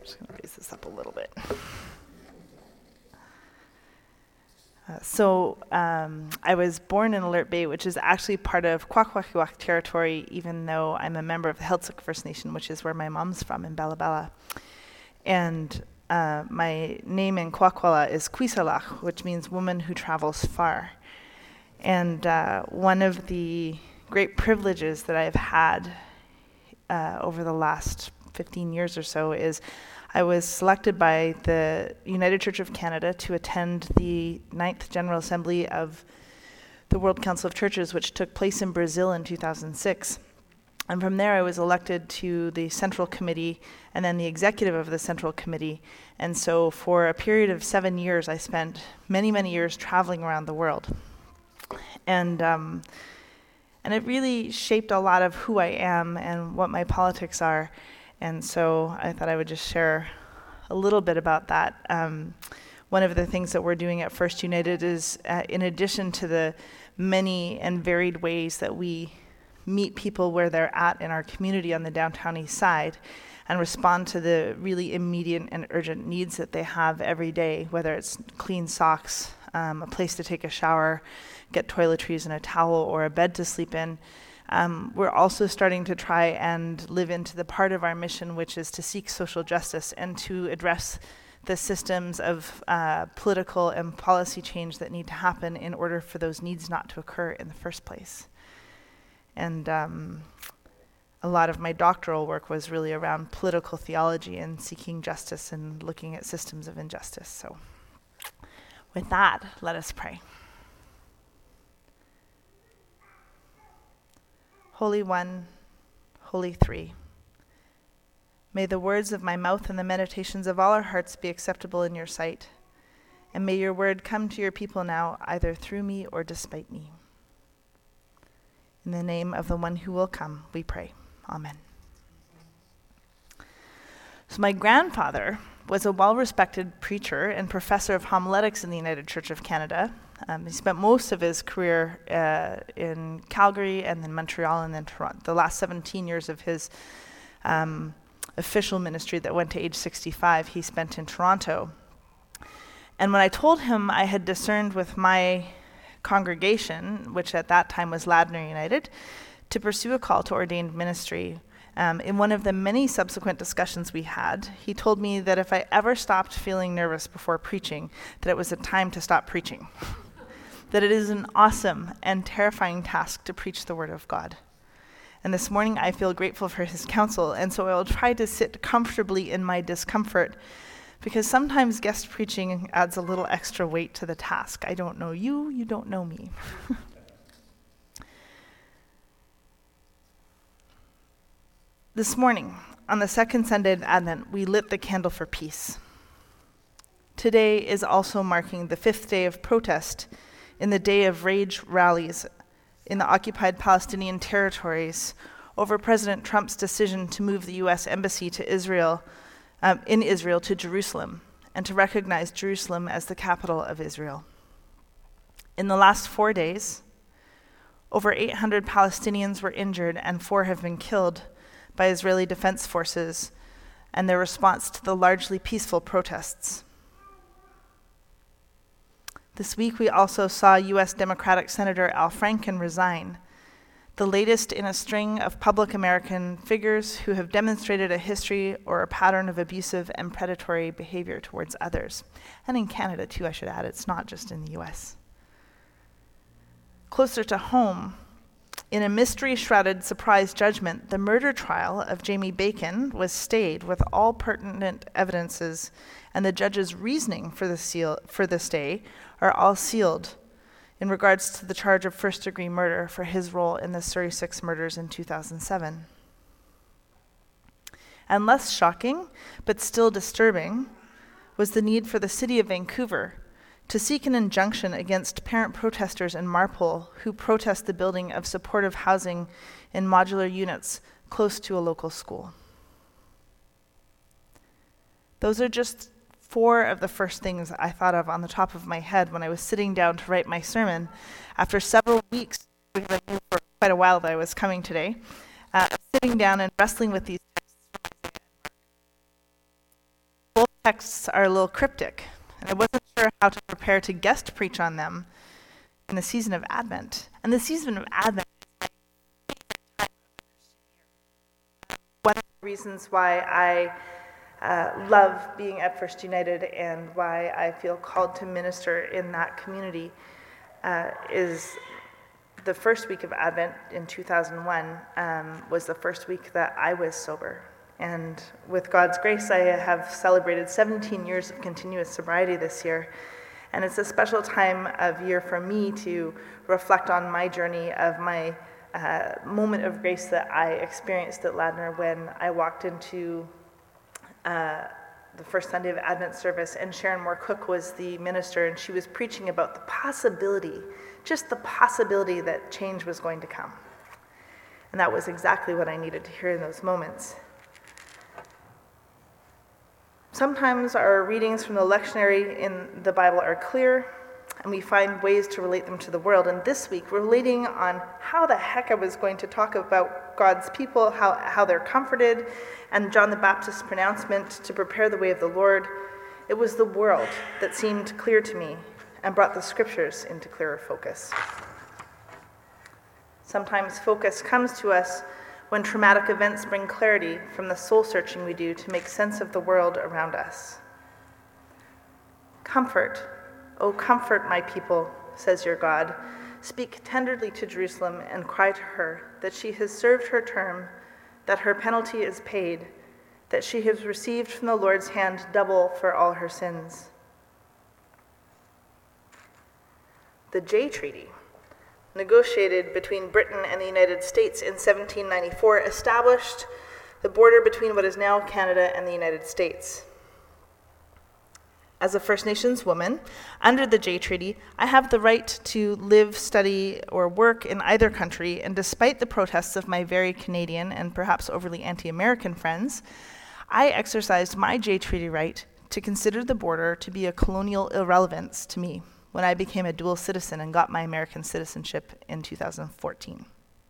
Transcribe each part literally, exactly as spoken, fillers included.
just going to raise this up a little bit. Uh, so um, I was born in Alert Bay, which is actually part of Kwakwaka'wakw territory, even though I'm a member of the Heiltsuk First Nation, which is where my mom's from, in Bella Bella. And uh, my name in Kwakwala is Kwisalach, which means woman who travels far. And uh, one of the great privileges that I've had uh, over the last fifteen years or so is I was selected by the United Church of Canada to attend the ninth General Assembly of the World Council of Churches, which took place in Brazil in two thousand six. And from there, I was elected to the Central Committee and then the executive of the Central Committee. And so for a period of seven years, I spent many, many years traveling around the world. And um, and it really shaped a lot of who I am and what my politics are. And so I thought I would just share a little bit about that. Um, one of the things that we're doing at First United is, uh, in addition to the many and varied ways that we meet people where they're at in our community on the downtown east side and respond to the really immediate and urgent needs that they have every day, whether it's clean socks, um, a place to take a shower, get toiletries and a towel, or a bed to sleep in. Um, we're also starting to try and live into the part of our mission, which is to seek social justice and to address the systems of uh, political and policy change that need to happen in order for those needs not to occur in the first place. And um, a lot of my doctoral work was really around political theology and seeking justice and looking at systems of injustice. So with that, let us pray. Holy One, Holy Three, may the words of my mouth and the meditations of all our hearts be acceptable in your sight, and may your word come to your people now, either through me or despite me. In the name of the one who will come, we pray. Amen. So my grandfather was a well-respected preacher and professor of homiletics in the United Church of Canada. Um, he spent most of his career uh, in Calgary and then Montreal and then Toronto. The last seventeen years of his um, official ministry that went to age sixty-five, he spent in Toronto. And when I told him I had discerned with my congregation, which at that time was Ladner United, to pursue a call to ordained ministry, Um, in one of the many subsequent discussions we had, he told me that if I ever stopped feeling nervous before preaching, that it was a time to stop preaching. That it is an awesome and terrifying task to preach the Word of God. And this morning I feel grateful for his counsel, and so I will try to sit comfortably in my discomfort, because sometimes guest preaching adds a little extra weight to the task. I don't know you, you don't know me. This morning, on the second Sunday of Advent, we lit the candle for peace. Today is also marking the fifth day of protest in the day of rage rallies in the occupied Palestinian territories over President Trump's decision to move the U S embassy to Israel, um, in Israel to Jerusalem, and to recognize Jerusalem as the capital of Israel. In the last four days, over eight hundred Palestinians were injured and four have been killed by Israeli Defense Forces and their response to the largely peaceful protests. This week we also saw U S Democratic Senator Al Franken resign, the latest in a string of public American figures who have demonstrated a history or a pattern of abusive and predatory behavior towards others. And in Canada too, I should add, it's not just in the U S. Closer to home, in a mystery-shrouded surprise judgment, the murder trial of Jamie Bacon was stayed with all pertinent evidences, and the judge's reasoning for the seal, for the stay are all sealed in regards to the charge of first-degree murder for his role in the Surrey Six murders in two thousand seven. And less shocking, but still disturbing, was the need for the City of Vancouver to seek an injunction against parent protesters in Marpole who protest the building of supportive housing in modular units close to a local school. Those are just four of the first things I thought of on the top of my head when I was sitting down to write my sermon after several weeks, we have been for quite a while that I was coming today, uh, sitting down and wrestling with these texts. texts are a little cryptic, and I wasn't sure how to prepare to guest preach on them in the season of Advent. And the season of Advent is my favorite time of the Christian year. One of the reasons why I uh, love being at First United and why I feel called to minister in that community uh, is the first week of Advent in two thousand one um, was the first week that I was sober. And with God's grace, I have celebrated seventeen years of continuous sobriety this year. And it's a special time of year for me to reflect on my journey of my uh, moment of grace that I experienced at Ladner when I walked into uh, the first Sunday of Advent service, and Sharon Moore Cook was the minister, and she was preaching about the possibility, just the possibility that change was going to come. And that was exactly what I needed to hear in those moments. Sometimes our readings from the lectionary in the Bible are clear, and we find ways to relate them to the world. And this week, we're relating on how the heck I was going to talk about God's people, how, how they're comforted, and John the Baptist's pronouncement to prepare the way of the Lord. It was the world that seemed clear to me and brought the scriptures into clearer focus. Sometimes focus comes to us when traumatic events bring clarity from the soul-searching we do to make sense of the world around us. Comfort, O comfort my people, says your God. Speak tenderly to Jerusalem and cry to her that she has served her term, that her penalty is paid, that she has received from the Lord's hand double for all her sins. The Jay Treaty, negotiated between Britain and the United States in seventeen ninety-four, established the border between what is now Canada and the United States. As a First Nations woman, under the Jay Treaty, I have the right to live, study, or work in either country, and despite the protests of my very Canadian and perhaps overly anti-American friends, I exercised my Jay Treaty right to consider the border to be a colonial irrelevance to me when I became a dual citizen and got my American citizenship in two thousand fourteen.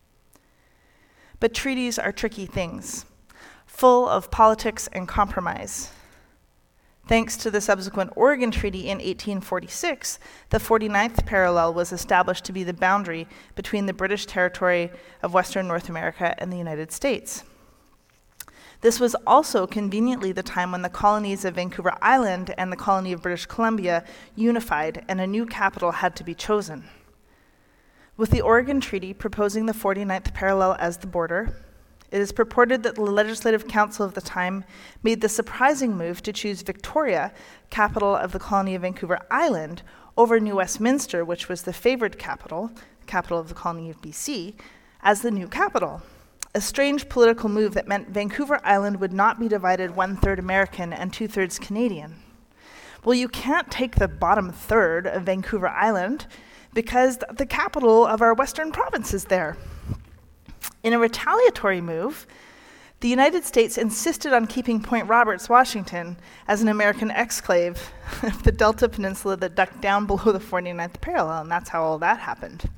But treaties are tricky things, full of politics and compromise. Thanks to the subsequent Oregon Treaty in eighteen forty-six, the forty-ninth parallel was established to be the boundary between the British territory of Western North America and the United States. This was also conveniently the time when the colonies of Vancouver Island and the colony of British Columbia unified and a new capital had to be chosen. With the Oregon Treaty proposing the forty-ninth parallel as the border, it is purported that the Legislative Council of the time made the surprising move to choose Victoria, capital of the colony of Vancouver Island, over New Westminster, which was the favored capital, capital of the colony of B C, as the new capital. A strange political move that meant Vancouver Island would not be divided one-third American and two-thirds Canadian. Well, you can't take the bottom third of Vancouver Island because the capital of our western province is there. In a retaliatory move, the United States insisted on keeping Point Roberts, Washington, as an American exclave of the Delta Peninsula that ducked down below the forty-ninth parallel, and that's how all that happened.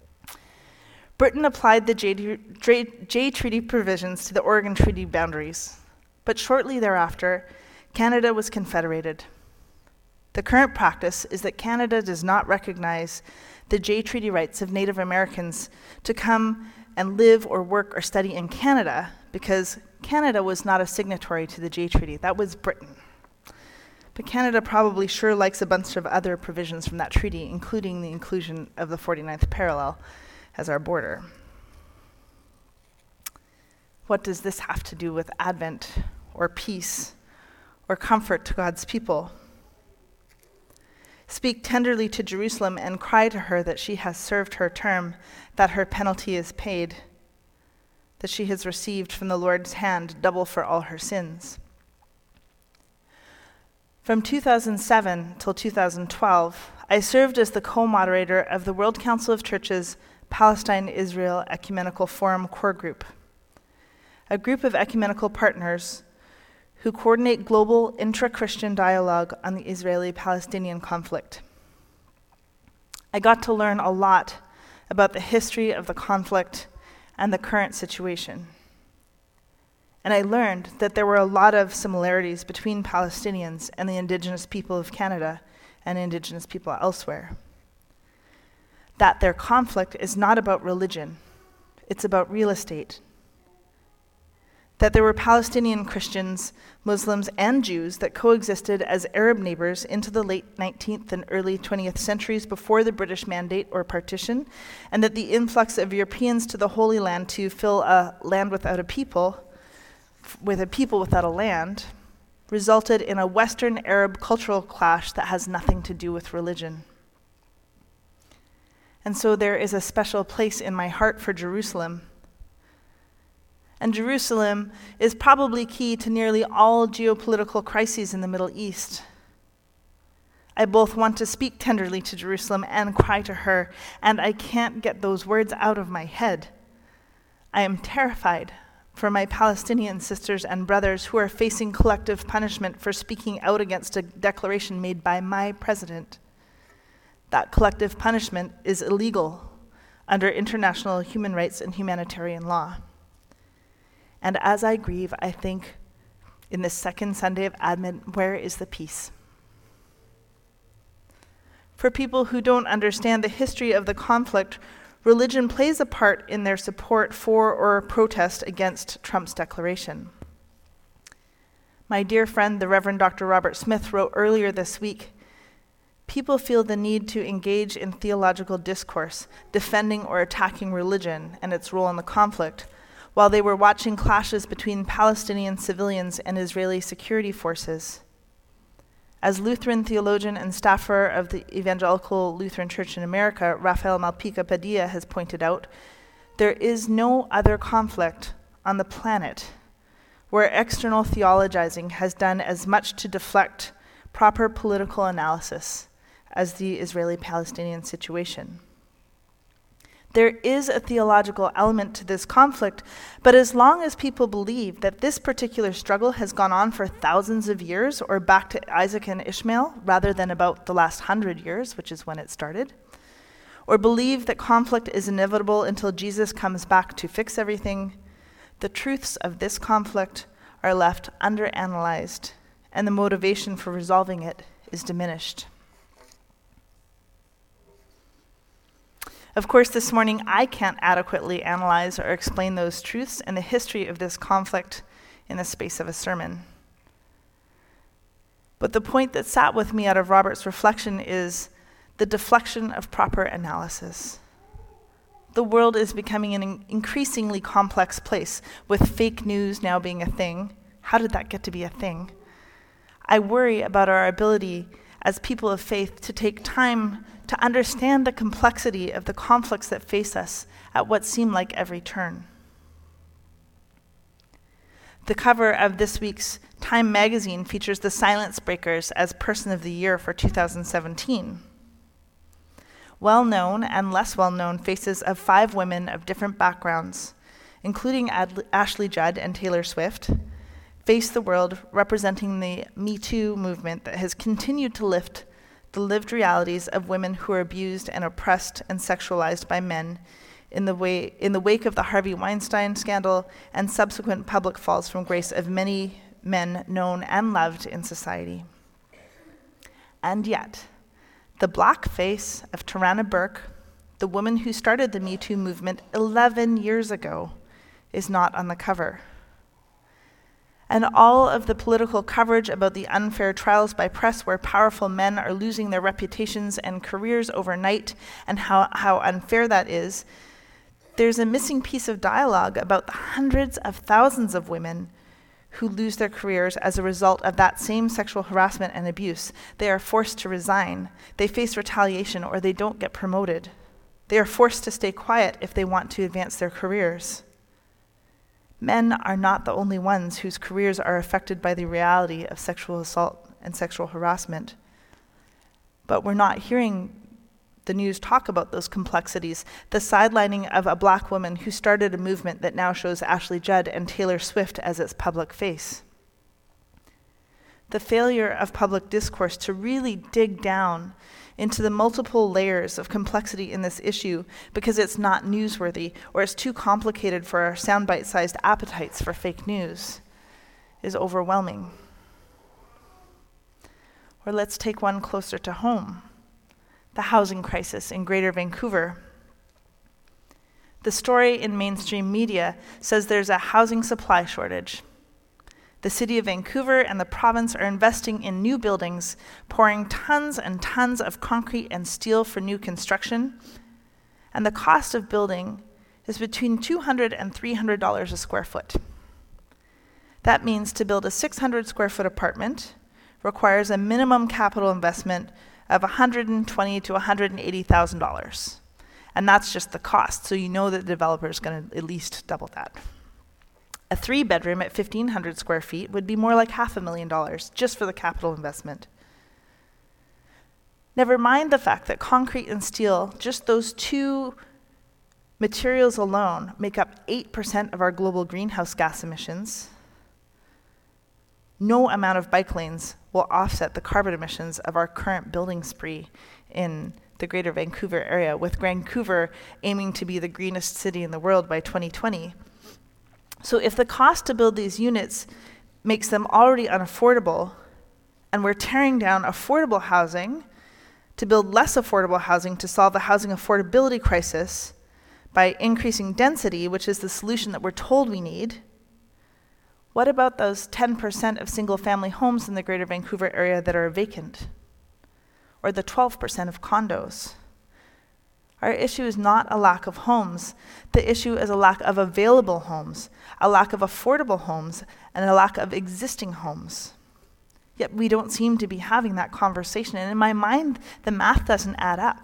Britain applied the Jay, Jay, Jay Treaty provisions to the Oregon Treaty boundaries, but shortly thereafter, Canada was confederated. The current practice is that Canada does not recognize the Jay Treaty rights of Native Americans to come and live or work or study in Canada because Canada was not a signatory to the Jay Treaty. That was Britain. But Canada probably sure likes a bunch of other provisions from that treaty, including the inclusion of the forty-ninth parallel as our border. What does this have to do with Advent or peace or comfort to God's people? Speak tenderly to Jerusalem and cry to her that she has served her term, that her penalty is paid, that she has received from the Lord's hand double for all her sins. From two thousand seven till two thousand twelve, I served as the co-moderator of the World Council of Churches Palestine-Israel Ecumenical Forum Core Group, a group of ecumenical partners who coordinate global intra-Christian dialogue on the Israeli-Palestinian conflict. I got to learn a lot about the history of the conflict and the current situation. And I learned that there were a lot of similarities between Palestinians and the Indigenous people of Canada and Indigenous people elsewhere. That their conflict is not about religion, it's about real estate. That there were Palestinian Christians, Muslims, and Jews that coexisted as Arab neighbors into the late nineteenth and early twentieth centuries before the British Mandate or partition, and that the influx of Europeans to the Holy Land to fill a land without a people, with a people without a land, resulted in a Western Arab cultural clash that has nothing to do with religion. And so there is a special place in my heart for Jerusalem. And Jerusalem is probably key to nearly all geopolitical crises in the Middle East. I both want to speak tenderly to Jerusalem and cry to her, and I can't get those words out of my head. I am terrified for my Palestinian sisters and brothers who are facing collective punishment for speaking out against a declaration made by my president. That collective punishment is illegal under international human rights and humanitarian law. And as I grieve, I think, in this second Sunday of Advent, where is the peace? For people who don't understand the history of the conflict, religion plays a part in their support for or protest against Trump's declaration. My dear friend, the Reverend Doctor Robert Smith, wrote earlier this week, people feel the need to engage in theological discourse, defending or attacking religion and its role in the conflict, while they were watching clashes between Palestinian civilians and Israeli security forces. As Lutheran theologian and staffer of the Evangelical Lutheran Church in America, Rafael Malpica Padilla, has pointed out, there is no other conflict on the planet where external theologizing has done as much to deflect proper political analysis as the Israeli-Palestinian situation. There is a theological element to this conflict, but as long as people believe that this particular struggle has gone on for thousands of years or back to Isaac and Ishmael rather than about the last hundred years, which is when it started, or believe that conflict is inevitable until Jesus comes back to fix everything, the truths of this conflict are left underanalyzed, and the motivation for resolving it is diminished. Of course, this morning, I can't adequately analyze or explain those truths and the history of this conflict in the space of a sermon. But the point that sat with me out of Robert's reflection is the deflection of proper analysis. The world is becoming an increasingly complex place, with fake news now being a thing. How did that get to be a thing? I worry about our ability as people of faith to take time to understand the complexity of the conflicts that face us at what seem like every turn. The cover of this week's Time magazine features the Silence Breakers as Person of the Year for two thousand seventeen. Well-known and less well-known faces of five women of different backgrounds, including Ad- Ashley Judd and Taylor Swift, face the world representing the Me Too movement that has continued to lift the lived realities of women who are abused and oppressed and sexualized by men in the way in the wake of the Harvey Weinstein scandal and subsequent public falls from grace of many men known and loved in society. And yet, the black face of Tarana Burke, the woman who started the Me Too movement eleven years ago, is not on the cover. And all of the political coverage about the unfair trials by press where powerful men are losing their reputations and careers overnight and how, how unfair that is, there's a missing piece of dialogue about the hundreds of thousands of women who lose their careers as a result of that same sexual harassment and abuse. They are forced to resign, they face retaliation, or they don't get promoted. They are forced to stay quiet if they want to advance their careers. Men are not the only ones whose careers are affected by the reality of sexual assault and sexual harassment. But we're not hearing the news talk about those complexities, the sidelining of a black woman who started a movement that now shows Ashley Judd and Taylor Swift as its public face. the failure of public discourse to really dig down into the multiple layers of complexity in this issue because it's not newsworthy or it's too complicated for our soundbite-sized appetites for fake news is overwhelming. Or let's take one closer to home, the housing crisis in Greater Vancouver. The story in mainstream media says there's a housing supply shortage. The city of Vancouver and the province are investing in new buildings, pouring tons and tons of concrete and steel for new construction, and the cost of building is between two hundred dollars and three hundred dollars a square foot. That means to build a six hundred square foot apartment requires a minimum capital investment of one hundred twenty thousand to one hundred eighty thousand dollars. And that's just the cost, so you know that the developer is going to at least double that. A three bedroom at fifteen hundred square feet would be more like half a million dollars just for the capital investment. Never mind the fact that concrete and steel, just those two materials alone, make up eight percent of our global greenhouse gas emissions. No amount of bike lanes will offset the carbon emissions of our current building spree in the Greater Vancouver area, with Vancouver aiming to be the greenest city in the world by twenty twenty. So if the cost to build these units makes them already unaffordable, and we're tearing down affordable housing to build less affordable housing to solve the housing affordability crisis by increasing density, which is the solution that we're told we need, what about those ten percent of single-family homes in the Greater Vancouver area that are vacant? Or the twelve percent of condos? Our issue is not a lack of homes. The issue is a lack of available homes, a lack of affordable homes, and a lack of existing homes. Yet we don't seem to be having that conversation. And in my mind, the math doesn't add up.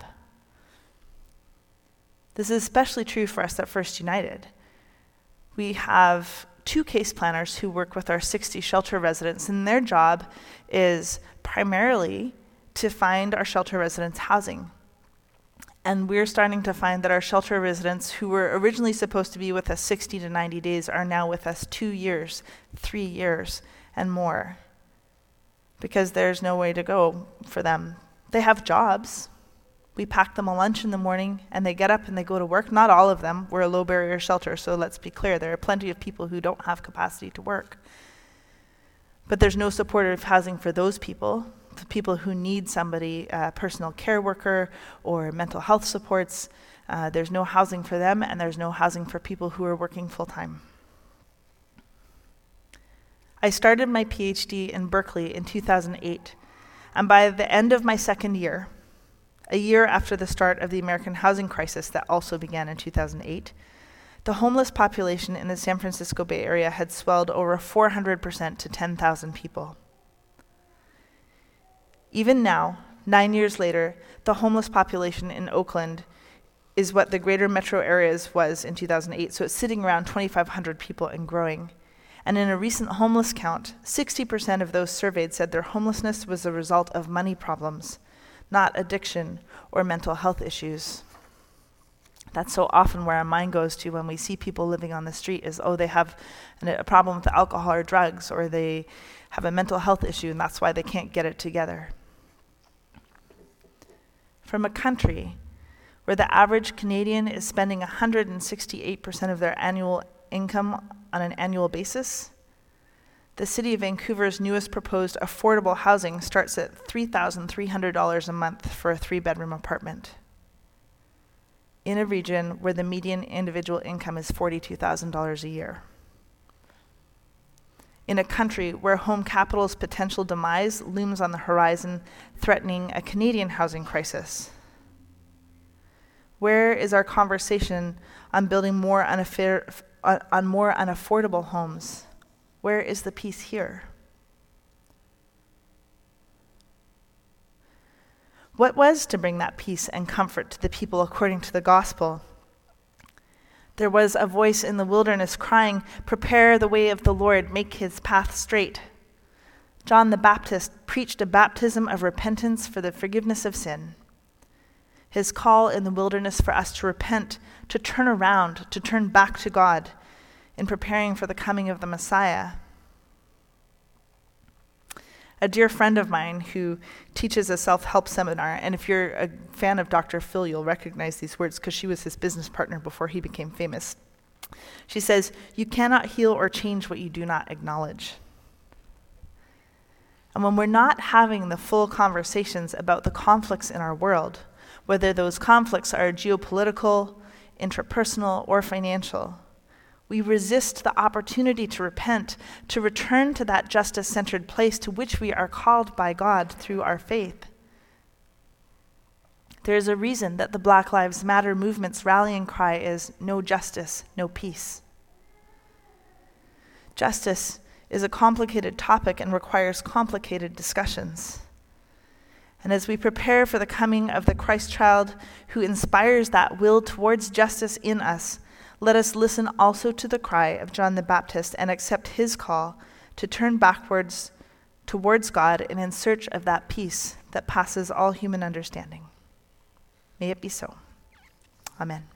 This is especially true for us at First United. We have two case planners who work with our sixty shelter residents, and their job is primarily to find our shelter residents housing. And we're starting to find that our shelter residents who were originally supposed to be with us sixty to ninety days are now with us two years, three years, and more. Because there's no way to go for them. They have jobs. We pack them a lunch in the morning and they get up and they go to work. Not all of them. We're a low barrier shelter, so let's be clear. There are plenty of people who don't have capacity to work. But there's no supportive housing for those people. The people who need somebody, a uh, personal care worker or mental health supports, uh, there's no housing for them, and there's no housing for people who are working full-time. I started my PhD in Berkeley in two thousand eight, and by the end of my second year, a year after the start of the American housing crisis that also began in two thousand eight, the homeless population in the San Francisco Bay Area had swelled over four hundred percent to ten thousand people. Even now, nine years later, the homeless population in Oakland is what the greater metro areas was in two thousand eight, so it's sitting around twenty-five hundred people and growing. And in a recent homeless count, sixty percent of those surveyed said their homelessness was a result of money problems, not addiction or mental health issues. That's so often where our mind goes to when we see people living on the street is, oh, they have an, a problem with alcohol or drugs, or they have a mental health issue and that's why they can't get it together. From a country where the average Canadian is spending one hundred sixty-eight percent of their annual income on an annual basis, the City of Vancouver's newest proposed affordable housing starts at three thousand three hundred dollars a month for a three-bedroom apartment, in a region where the median individual income is forty-two thousand dollars a year. In a country where home capital's potential demise looms on the horizon, threatening a Canadian housing crisis. Where is our conversation on building more unaffair, on more unaffordable homes? Where is the peace here? What was to bring that peace and comfort to the people according to the gospel? There was a voice in the wilderness crying, "Prepare the way of the Lord, make his path straight." John the Baptist preached a baptism of repentance for the forgiveness of sin. His call in the wilderness for us to repent, to turn around, to turn back to God in preparing for the coming of the Messiah. A dear friend of mine who teaches a self-help seminar, and if you're a fan of Doctor Phil, you'll recognize these words because she was his business partner before he became famous. She says, "You cannot heal or change what you do not acknowledge." And when we're not having the full conversations about the conflicts in our world, whether those conflicts are geopolitical, interpersonal, or financial, we resist the opportunity to repent, to return to that justice-centered place to which we are called by God through our faith. There is a reason that the Black Lives Matter movement's rallying cry is "No justice, no peace." Justice is a complicated topic and requires complicated discussions. And as we prepare for the coming of the Christ child who inspires that will towards justice in us, let us listen also to the cry of John the Baptist and accept his call to turn backwards towards God and in search of that peace that passes all human understanding. May it be so. Amen.